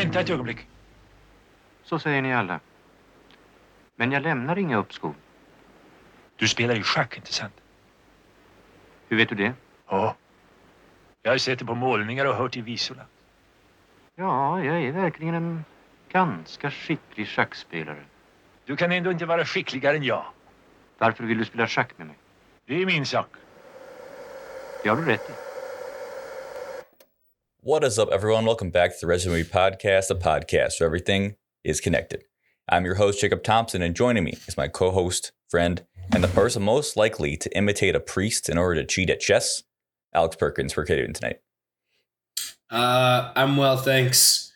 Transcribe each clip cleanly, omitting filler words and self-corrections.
vänta ett ögonblick. Så säger ni alla. Men jag lämnar inga uppskov. Du spelar ju schack, inte sant? Hur vet du det? Ja. Jag har sett det på målningar och hört i visorna. Ja, jag är verkligen en ganska skicklig schackspelare. Du kan ändå inte vara skickligare än jag. Varför vill du spela schack med mig? Det är min sak. Det har du rätt i. What is up, everyone? Welcome back to the Resident Movie Podcast, a podcast where everything is connected. I'm your host, Jacob Thompson, and joining me is my co-host, friend, and the person most likely to imitate a priest in order to cheat at chess, Alex Perkins. We're doing tonight. I'm well, thanks.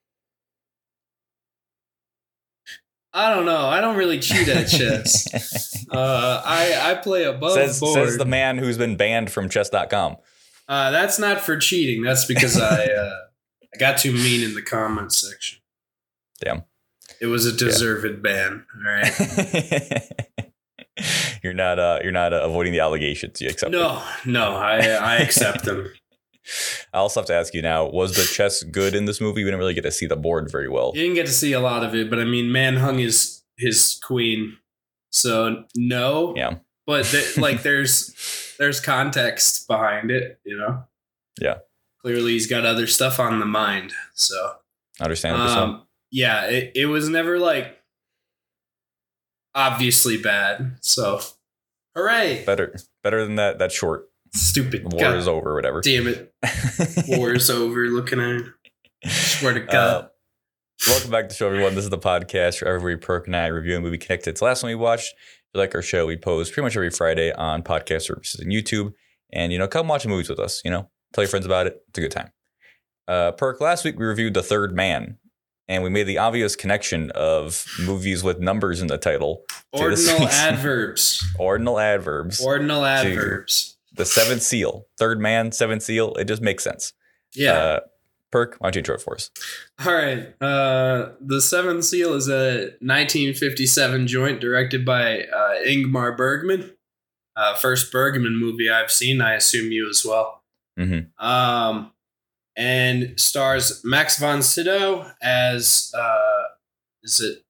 I don't know. I don't really cheat at chess. I play above board. Says the man who's been banned from chess.com. That's not for cheating. That's because I got too mean in the comments section. Damn. It was a deserved ban. All right. You're not avoiding the allegations. You accept them. No, I accept them. I also have to ask you now, was the chess good in this movie? We didn't really get to see the board very well. You didn't get to see a lot of it, but I mean, man hung his queen. So no. Yeah. But there's context behind it, you know? Yeah. Clearly he's got other stuff on the mind. So Understandable. yeah, it was never like obviously bad. So hooray. Better than that short. Stupid. War is over, or whatever. Damn it. War is over. Looking at it. Swear to God. Welcome back to the show, everyone. This is the podcast where every Perk and I review a movie connected. So last one we watched, if you like our show, we post pretty much every Friday on podcast services and YouTube. And, come watch movies with us, tell your friends about it. It's a good time. Perk, last week we reviewed The Third Man, and we made the obvious connection of movies with numbers in the title. Ordinal adverbs. Ordinal adverbs. Ordinal adverbs. The Seventh Seal. Third Man, Seventh Seal. It just makes sense. Yeah. Perk, why don't you intro it for us? All right. The Seventh Seal is a 1957 joint directed by Ingmar Bergman. First Bergman movie I've seen. I assume you as well. Mm-hmm. And stars Max von Sydow as is it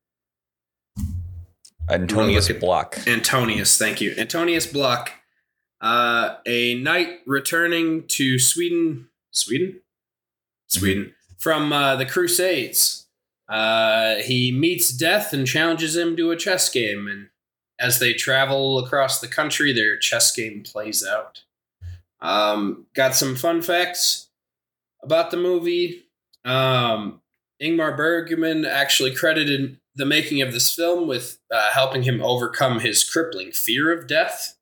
Antonius Block? Antonius, thank you. Antonius Block, a knight returning to Sweden from the Crusades. He meets death and challenges him to a chess game, and as they travel across the country, their chess game plays out. Got some fun facts about the movie. Ingmar Bergman actually credited the making of this film with helping him overcome his crippling fear of death.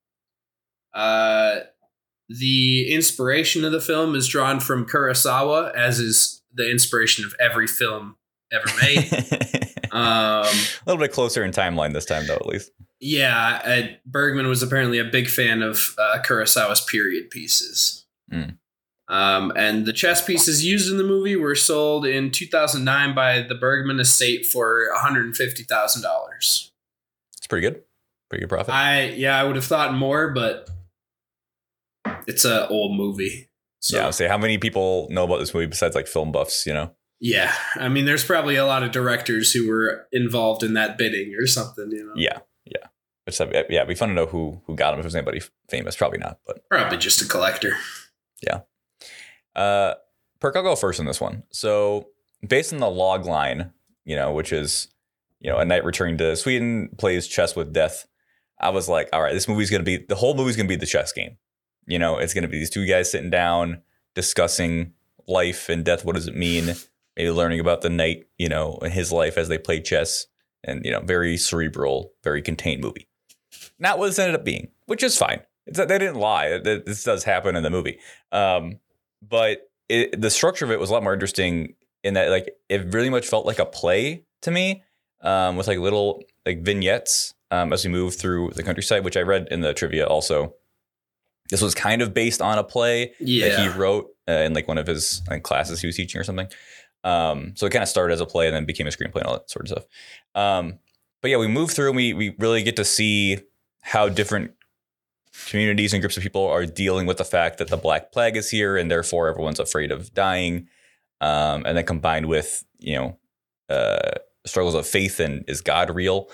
The inspiration of the film is drawn from Kurosawa, as is the inspiration of every film ever made. A little bit closer in timeline this time, though, at least. Yeah, Bergman was apparently a big fan of Kurosawa's period pieces. Mm. And the chess pieces used in the movie were sold in 2009 by the Bergman estate for $150,000. It's pretty good. Pretty good profit. I would have thought more, but it's an old movie. So. Yeah, I'll say, how many people know about this movie besides like film buffs, Yeah, I mean, there's probably a lot of directors who were involved in that bidding or something, Yeah. Which, it'd be fun to know who got him. If it was anybody famous, probably not, but probably just a collector. Yeah. Perk, I'll go first on this one. So based on the log line, which is, a knight returning to Sweden plays chess with death. I was like, all right, the whole movie's going to be the chess game. It's going to be these two guys sitting down, discussing life and death. What does it mean? Maybe learning about the knight, and his life as they play chess, and, very cerebral, very contained movie. Not what this ended up being, which is fine. They didn't lie. This does happen in the movie. But the structure of it was a lot more interesting in that, like, it really much felt like a play to me, with like little like vignettes as we move through the countryside, which I read in the trivia also. This was kind of based on a play that he wrote in like one of his classes he was teaching or something. So it kind of started as a play and then became a screenplay and all that sort of stuff. But yeah, we move through and we really get to see how different communities and groups of people are dealing with the fact that the Black Plague is here and therefore everyone's afraid of dying. and then combined with struggles of faith and is God real,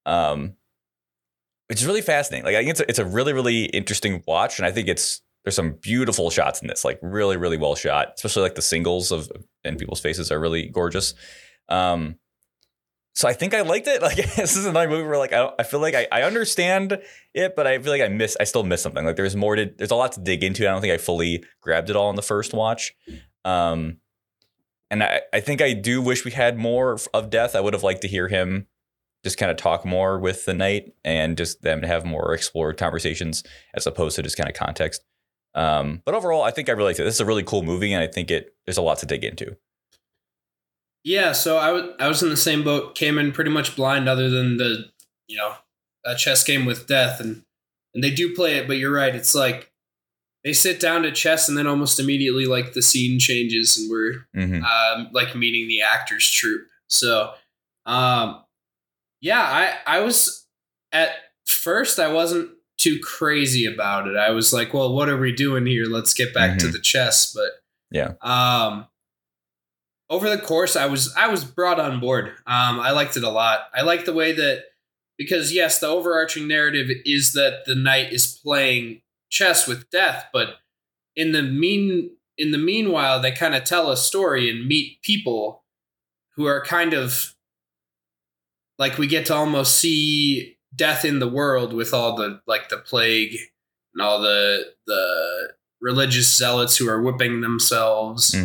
which is really fascinating. Like I think it's a really really interesting watch, and I think there's some beautiful shots in this, like really really well shot, especially like the singles and people's faces are really gorgeous. So I think I liked it. Like this is another movie where like I feel like I understand it, but I feel like I still miss something. Like there's a lot to dig into. I don't think I fully grabbed it all in the first watch. And I think I do wish we had more of Death. I would have liked to hear him just kind of talk more with the Knight and just them to have more explored conversations as opposed to just kind of context. But overall, I think I really liked it. This is a really cool movie, and I think there's a lot to dig into. Yeah, so I was in the same boat, came in pretty much blind other than the, a chess game with Death. And they do play it, but you're right. It's like they sit down to chess and then almost immediately like the scene changes and we're like meeting the actors troupe. So, I was at first, I wasn't too crazy about it. I was like, well, what are we doing here? Let's get back to the chess. But yeah. Over the course, I was brought on board. I liked it a lot. I like the way that, because yes, the overarching narrative is that the Knight is playing chess with Death, but in the meanwhile, they kind of tell a story and meet people who are kind of like, we get to almost see Death in the world with all the like the plague and all the religious zealots who are whipping themselves.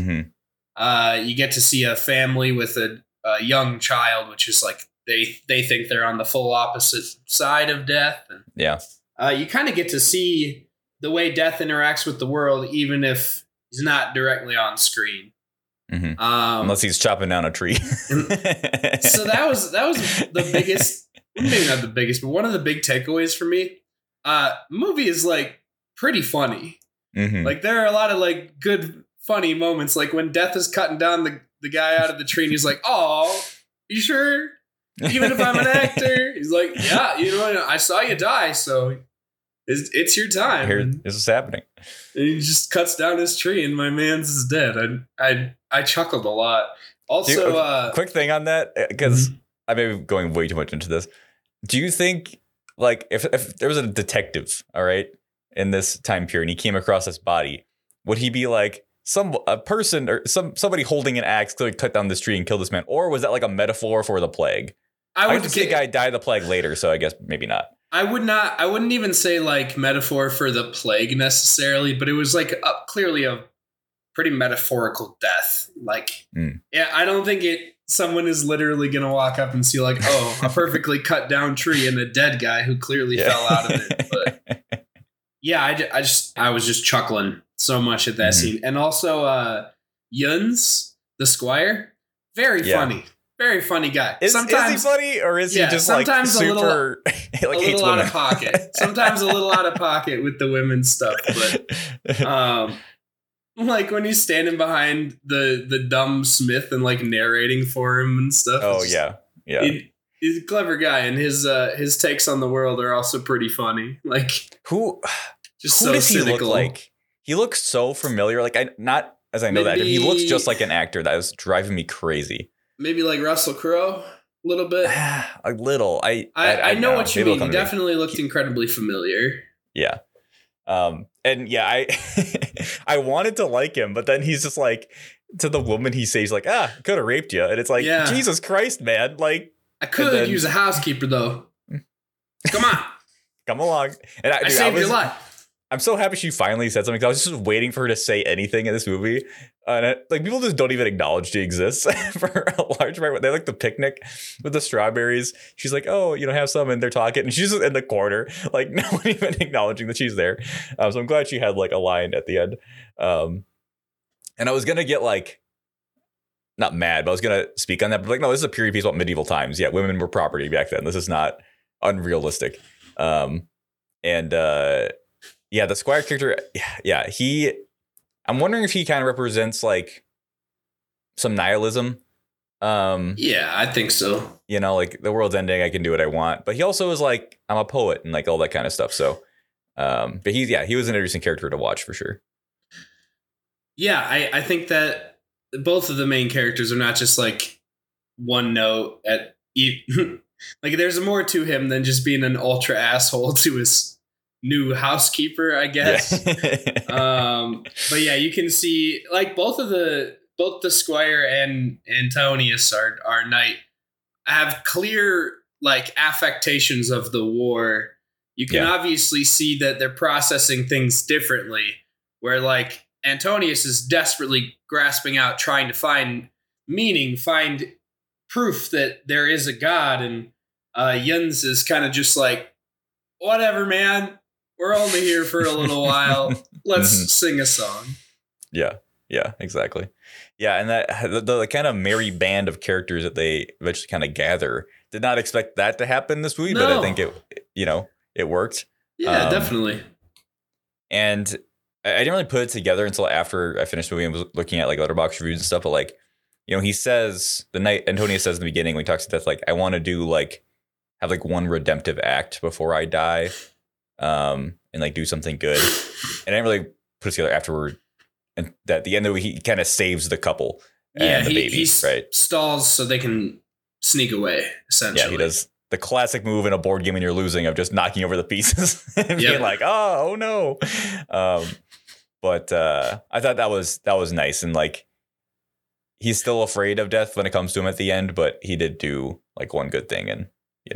You get to see a family with a young child, which is like they think they're on the full opposite side of Death. And, you kind of get to see the way Death interacts with the world, even if he's not directly on screen. Unless he's chopping down a tree. So that was the biggest, maybe not the biggest, but one of the big takeaways for me. Movie is like pretty funny. Like there are a lot of like good funny moments, like when Death is cutting down the guy out of the tree and he's like, "Oh, you sure? Even if I'm an actor?" He's like, "Yeah, I saw you die, so it's your time." Here, this is happening. And he just cuts down his tree and my man's is dead. I chuckled a lot. Also, quick thing on that, because I may be going way too much into this. Do you think, like, if there was a detective, all right, in this time period, and he came across this body, would he be like, a person or somebody holding an axe clearly cut down this tree and killed this man, or was that like a metaphor for the plague? I would see a guy die of the plague later, so I guess maybe not. I wouldn't even say like metaphor for the plague necessarily, but it was like clearly a pretty metaphorical death. Like, I don't think someone is literally going to walk up and see like, oh, a perfectly cut down tree and a dead guy who clearly fell out of it. But yeah, I was just chuckling so much at that scene. And also Yuns, the squire, very funny guy. Is he funny, or is he just sometimes like super a little out of pocket? Sometimes a little out of pocket with the women's stuff, but like when he's standing behind the dumb Smith and like narrating for him and stuff. Oh yeah. He's a clever guy, and his takes on the world are also pretty funny. Like who so does cynical. He look like? He looks so familiar. Like he looks just like an actor that was driving me crazy. Maybe like Russell Crowe, a little bit. A little. I know what you mean. He definitely looked incredibly familiar. Yeah. And yeah, I wanted to like him, but then he's just like, to the woman he says like, could have raped you. And it's like, Jesus Christ, man. Like, I could use a housekeeper though. Come on. Come along. And I saved your life. I'm so happy she finally said something. I was just waiting for her to say anything in this movie. And like people just don't even acknowledge she exists for a large part. They like the picnic with the strawberries. She's like, oh, have some, and they're talking, and she's just in the corner, like no one even acknowledging that she's there. So I'm glad she had like a line at the end. And I was gonna get like not mad, but I was gonna speak on that. But like, no, this is a period piece about medieval times. Yeah, women were property back then. This is not unrealistic. Yeah, the squire character, I'm wondering if he kind of represents like some nihilism. Yeah, I think so. Like the world's ending, I can do what I want. But he also is like, I'm a poet and like all that kind of stuff. So, but he was an interesting character to watch for sure. Yeah, I think that both of the main characters are not just like one note at like there's more to him than just being an ultra asshole to his new housekeeper, I guess. Yeah. But yeah, you can see like both the Squire and Antonius, our knight, have clear like affectations of the war. You can obviously see that they're processing things differently, where like Antonius is desperately grasping out, trying to find meaning, find proof that there is a God, and Jens is kind of just like, whatever, man. We're only here for a little while. Let's sing a song. Yeah, exactly. Yeah, and that the kind of merry band of characters that they eventually kind of gather. Did not expect that to happen in this movie, but I think it worked. Yeah, definitely. And I didn't really put it together until after I finished the movie and was looking at like Letterboxd reviews and stuff. But like, he says Antonius says in the beginning when he talks to Death, like, I want to do like have like one redemptive act before I die, and like do something good. And I didn't really put it together afterward. And that at the end of the movie, he kind of saves the couple and the baby, right? Stalls so they can sneak away, essentially. Yeah, he does the classic move in a board game when you're losing of just knocking over the pieces and being like, oh no. But I thought that was nice. And like, he's still afraid of death when it comes to him at the end, but he did do like one good thing. And,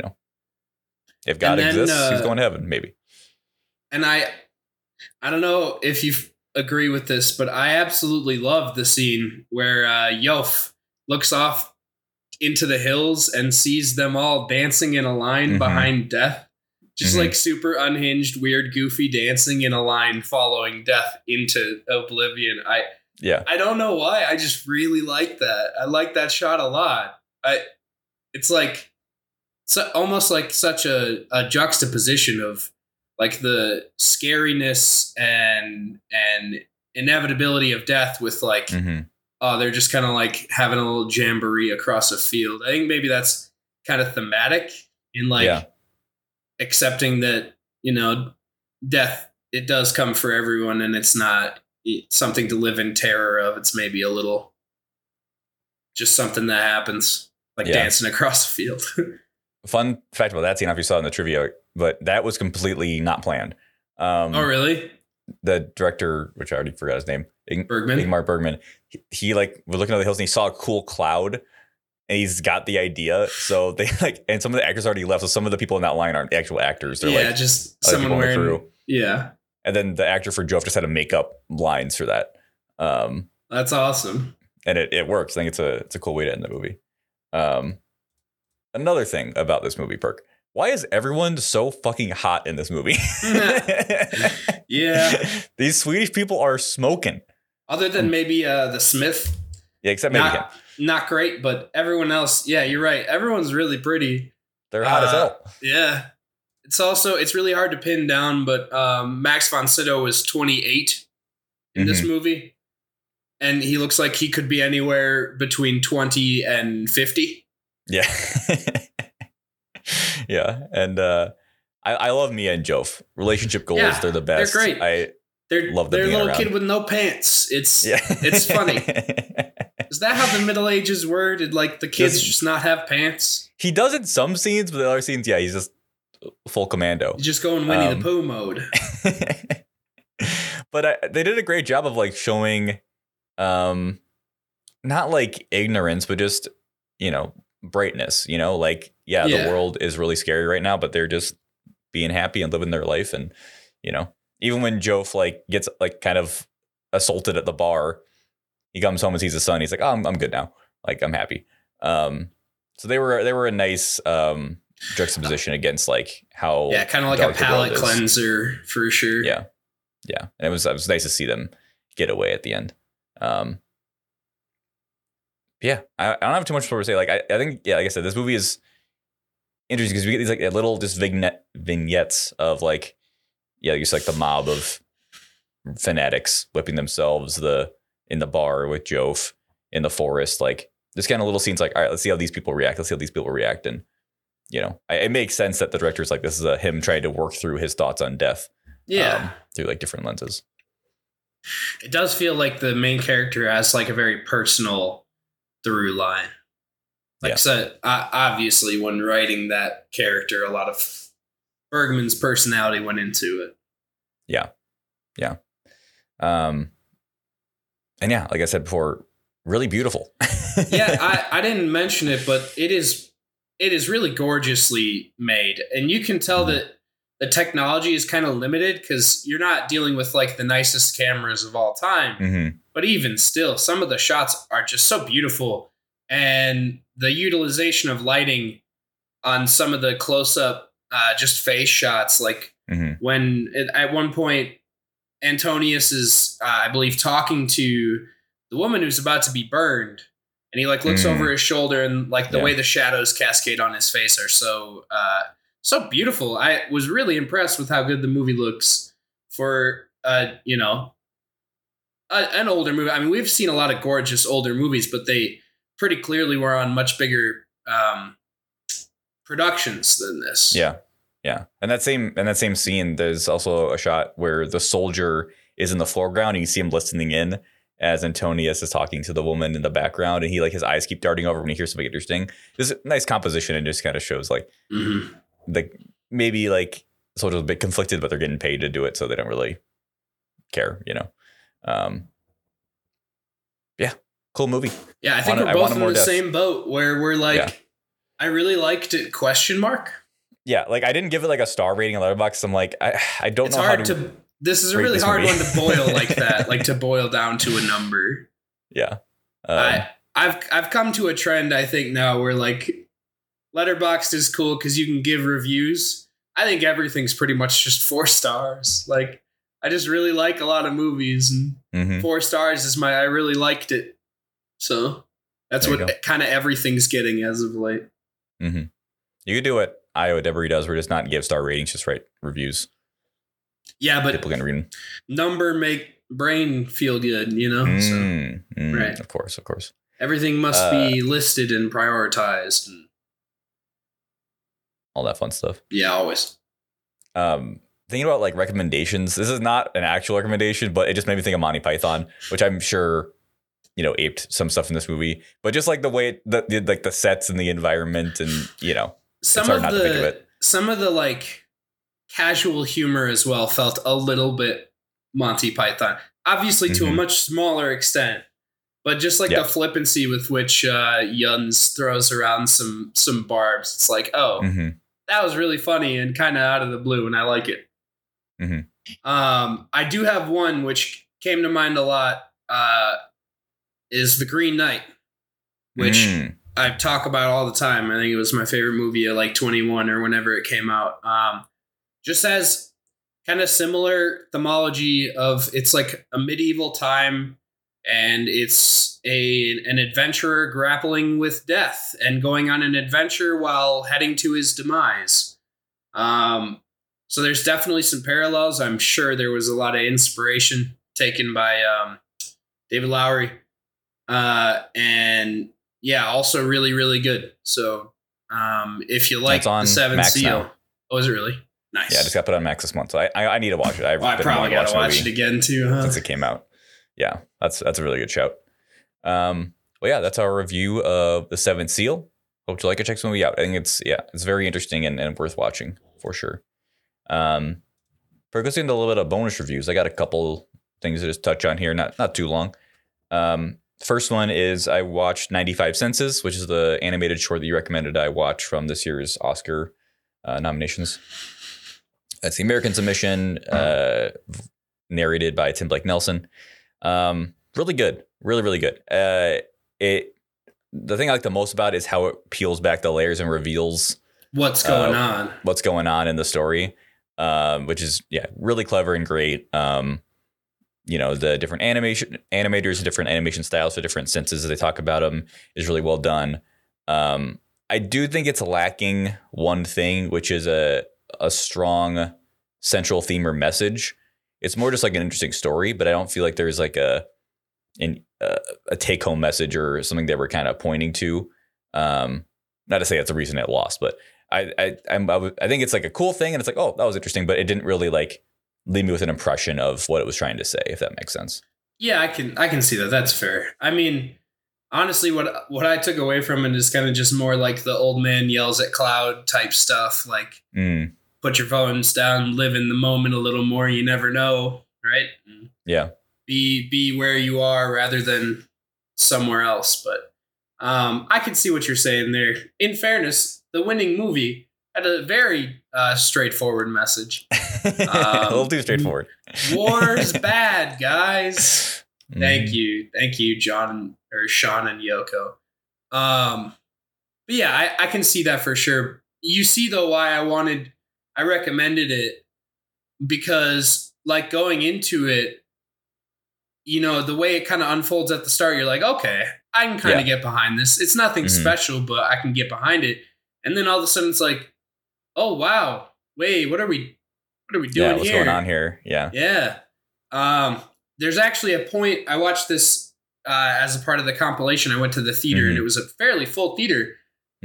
if God exists, he's going to heaven, maybe. And I don't know if you agree with this, but I absolutely love the scene where Yof looks off into the hills and sees them all dancing in a line behind Death. Just like super unhinged, weird, goofy dancing in a line following Death into oblivion. I don't know why. I just really like that. I like that shot a lot. It's like almost like such a juxtaposition of like the scariness and inevitability of death with like, they're just kind of like having a little jamboree across a field. I think maybe that's kind of thematic in like accepting that, death, it does come for everyone and it's not something to live in terror of. It's maybe a little just something that happens, like dancing across the field. Fun fact about that scene, if you saw it in the trivia, but that was completely not planned. Oh, really? The director, which I already forgot his name, Ingmar Bergman, he like was looking at the hills and he saw a cool cloud and he's got the idea. So they like, and some of the actors already left. So some of the people in that line aren't the actual actors. They're like just someone wearing crew. Yeah. And then the actor for Jof just had to make up lines for that. That's awesome. And it works. I think it's a cool way to end the movie. Another thing about this movie, Perk. Why is everyone so fucking hot in this movie? Yeah. These Swedish people are smoking. Other than maybe the Smith. Yeah, except maybe him. Not great, but everyone else, yeah, you're right. Everyone's really pretty. They're hot as hell. Yeah. It's really hard to pin down, but Max von Sydow was 28 in this movie. And he looks like he could be anywhere between 20 and 50. Yeah. Yeah. And I love Mia and Jof. Relationship goals, they're the best. They're great. I love them. They're a little around. kid with no pants. It's funny. Is that how the Middle Ages were? Did like the kids just not have pants? He does in some scenes, but the other scenes, he's just full commando. He's just going Winnie the Pooh mode. But they did a great job of like showing, not like ignorance, but just brightness. Like the world is really scary right now, but they're just being happy and living their life. And even when Jof like gets like kind of assaulted at the bar, he comes home and sees his son. He's like, "Oh, I'm good now. Like I'm happy." So they were a nice juxtaposition against like how kind of like a palate cleanser for sure. Yeah, and it was nice to see them get away at the end. I don't have too much more to say. Like I think like I said, this movie is interesting because we get these like little just vignettes of like just like the mob of fanatics whipping themselves in the bar with Jof in the forest, like just kind of little scenes like, all right, let's see how these people react. And it makes sense that the director's like, this is him trying to work through his thoughts on death. Through like different lenses. It does feel like the main character has like a very personal through line. Like, Yeah. so obviously, when writing that character, a lot of Bergman's personality went into it. Yeah. And yeah, like I said before, really beautiful. Yeah, I didn't mention it, but it is really gorgeously made, and you can tell that the technology is kind of limited because you're not dealing with like the nicest cameras of all time. Mm-hmm. But even still, some of the shots are just so beautiful, and the utilization of lighting on some of the close-up just face shots, like when at one point Antonius is, I believe, talking to the woman who's about to be burned, and he like looks over his shoulder, and like the way the shadows cascade on his face are so beautiful. I was really impressed with how good the movie looks for an older movie. I mean, we've seen a lot of gorgeous older movies, but they pretty clearly were on much bigger productions than this. Yeah. And that same scene, there's also a shot where the soldier is in the foreground and you see him listening in as Antonius is talking to the woman in the background, and he like his eyes keep darting over when he hears something interesting. There's a nice composition and just kind of shows like maybe like the soldier's a bit conflicted, but they're getting paid to do it, so they don't really care, Yeah, cool movie. Yeah, I think we're both in the same boat where we're like, I really liked it, ? Yeah, like I didn't give it like a star rating on Letterboxd. I'm like, I don't know how to. This is a really hard one to boil like that, like to boil down to a number. Yeah, I've come to a trend, I think, now where like Letterboxd is cool because you can give reviews. I think everything's pretty much just 4 stars. Like I just really like a lot of movies, and 4 stars is I really liked it. So that's what kind of everything's getting as of late. You could do what Io Debris does, where just not give star ratings, just write reviews. Yeah, but people can read them. Number make brain feel good, Right. Of course. Everything must be listed and prioritized and all that fun stuff. Yeah, always. Thinking about like recommendations, this is not an actual recommendation, but it just made me think of Monty Python, which I'm sure aped some stuff in this movie, but just like the way like the sets and the environment, and some of the like casual humor as well felt a little bit Monty Python, obviously to a much smaller extent, but just like the flippancy with which Yuns throws around some barbs, it's like, that was really funny and kind of out of the blue, and I like it. I do have one which came to mind a lot, is The Green Knight, which I talk about all the time. I think it was my favorite movie at like 21 or whenever it came out. Just has kind of similar themology of, it's like a medieval time, and it's an adventurer grappling with death and going on an adventure while heading to his demise. So there's definitely some parallels. I'm sure there was a lot of inspiration taken by David Lowery. And yeah, also really, really good. So if you like The Seventh Seal. Now. Oh, is it really? Nice. Yeah, I just got put on Max this month, so I need to watch it. I probably got to watch it again too, huh? Since it came out. Yeah, that's a really good shout. Well, yeah, that's our review of The Seventh Seal. Hope you like it. Check this movie out. I think it's very interesting and worth watching for sure. For going into a little bit of bonus reviews, I got a couple things to just touch on here, not too long. First one is I watched 95 Senses, which is the animated short that you recommended I watch from this year's Oscar nominations. That's the American submission, narrated by Tim Blake Nelson. Really good. Really, really good. The thing I like the most about it is how it peels back the layers and reveals what's going on in the story, which is really clever and great. The different animators, different animation styles for different senses as they talk about them is really well done. I do think it's lacking one thing, which is a strong central theme or message. It's more just like an interesting story, but I don't feel like there's like a take home message or something that we're kind of pointing to. Not to say that's the reason it lost, but I think it's like a cool thing, and it's like, oh, that was interesting, but it didn't really like leave me with an impression of what it was trying to say, if that makes sense. Yeah, I can see that. That's fair. I mean, honestly, what I took away from it is kind of just more like the old man yells at cloud type stuff. Like, put your phones down, live in the moment a little more. You never know, right? Yeah. Be where you are rather than somewhere else. But I can see what you're saying there. In fairness, the winning movie had a very straightforward message. A little too straightforward. War's bad, guys. Thank you, Sean and Yoko. But yeah, I can see that for sure. You see though why I recommended it, because like going into it, you know, the way it kind of unfolds at the start, you're like, okay, I can kind of get behind this. It's nothing special, but I can get behind it. And then all of a sudden it's like, oh wow, wait, what are we doing here? What's going on here? Yeah. Yeah. There's actually a point, I watched this as a part of the compilation. I went to the theater and it was a fairly full theater.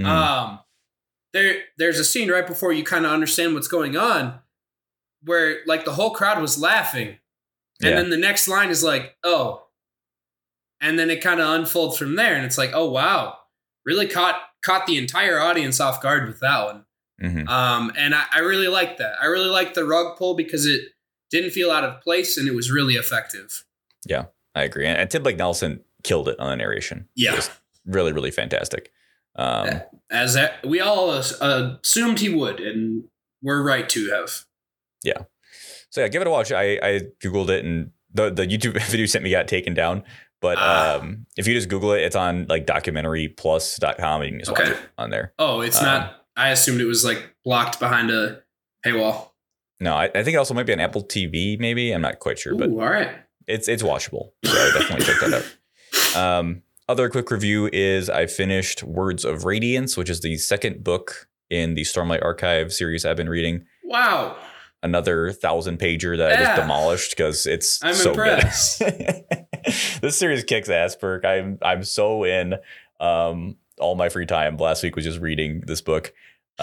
There's a scene right before you kind of understand what's going on where like the whole crowd was laughing. And then the next line is like, oh. And then it kind of unfolds from there. And it's like, oh, wow. Really caught the entire audience off guard with that one. And I really like that. I really like the rug pull because it didn't feel out of place and it was really effective. Yeah, I agree. And Tim Blake Nelson killed it on the narration. Yeah. It was really, really fantastic. As we all assumed he would, and we're right to have. Yeah. So yeah, give it a watch. I Googled it and the YouTube video sent me got taken down. But if you just Google it, it's on like documentaryplus.com and you can just watch it on there. Oh, it's not. I assumed it was like blocked behind a paywall. No, I think it also might be on Apple TV, maybe. I'm not quite sure. But all right. It's watchable. So definitely check that out. Other quick review is I finished Words of Radiance, which is the second book in the Stormlight Archive series I've been reading. Wow. Another 1,000-pager that I just demolished because it's so impressed. Good. This series kicks ass, Perk. I'm so in. All my free time last week was just reading this book.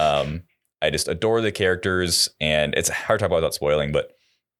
I just adore the characters, and it's hard to talk about without spoiling, but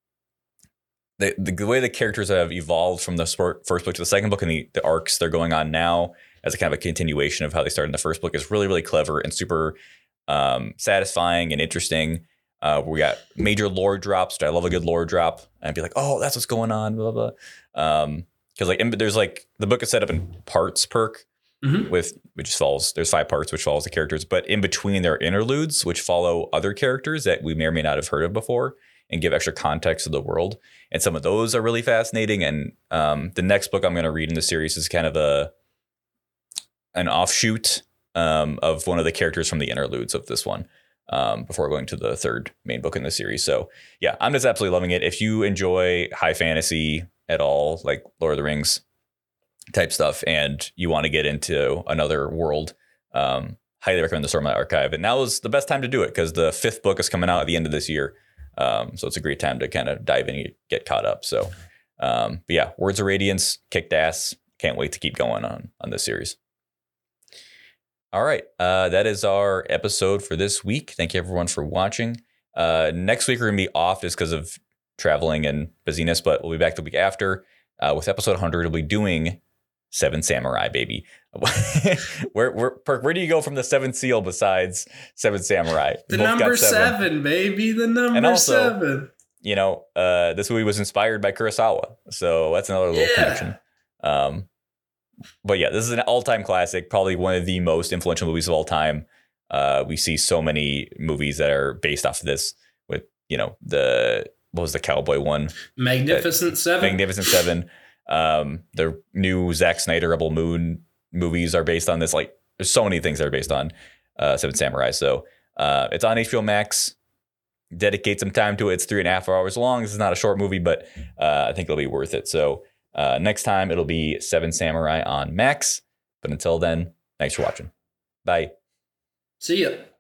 the way the characters have evolved from the first book to the second book and the arcs they're going on now as a kind of a continuation of how they started in the first book is really, really clever and super satisfying and interesting. We got major lore drops. I love a good lore drop. And be like, oh, that's what's going on, blah, blah. Because there's like the book is set up in parts, Perk, which follows. There's 5 parts, which follows the characters. But in between, there are interludes, which follow other characters that we may or may not have heard of before and give extra context to the world. And some of those are really fascinating. And the next book I'm going to read in the series is kind of an offshoot of one of the characters from the interludes of this one. Before going to the third main book in the series. So yeah, I'm just absolutely loving it. If you enjoy high fantasy at all, like Lord of the Rings type stuff, and you want to get into another world, highly recommend the Stormlight Archive. And now is the best time to do it because the 5th book is coming out at the end of this year. So it's a great time to kind of dive in and get caught up. So but yeah, Words of Radiance kicked ass. Can't wait to keep going on this series. All right. That is our episode for this week. Thank you, everyone, for watching. Next week, we're going to be off just because of traveling and busyness, but we'll be back the week after with episode 100. We'll be doing 7 Samurai, baby. Where do you go from the 7th seal besides 7 Samurai? The number 7, baby. The number and also, 7. You know, this movie was inspired by Kurosawa. So that's another little connection. But yeah, this is an all-time classic, probably one of the most influential movies of all time. We see so many movies that are based off of this with, you know, what was the cowboy one? Magnificent Seven. The new Zack Snyder Rebel Moon movies are based on this. Like, there's so many things that are based on 7 Samurai. So it's on HBO Max. Dedicate some time to it. It's 3.5 hours long. This is not a short movie, but I think it'll be worth it. So next time it'll be 7 Samurai on Max. But until then, thanks for watching. Bye. See ya.